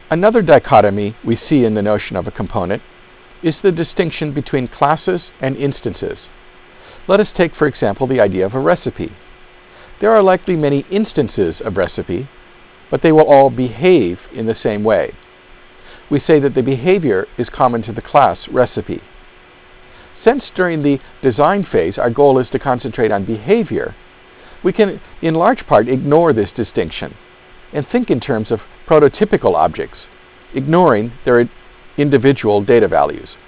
Another dichotomy we see in the notion of a component is the distinction between classes and instances. Let us take, for example, the idea of a recipe. There are likely many instances of recipe, but they will all behave in the same way. We say that the behavior is common to the class recipe. Since during the design phase our goal is to concentrate on behavior, we can in large part ignore this distinction and think in terms of prototypical objects, ignoring their individual data values.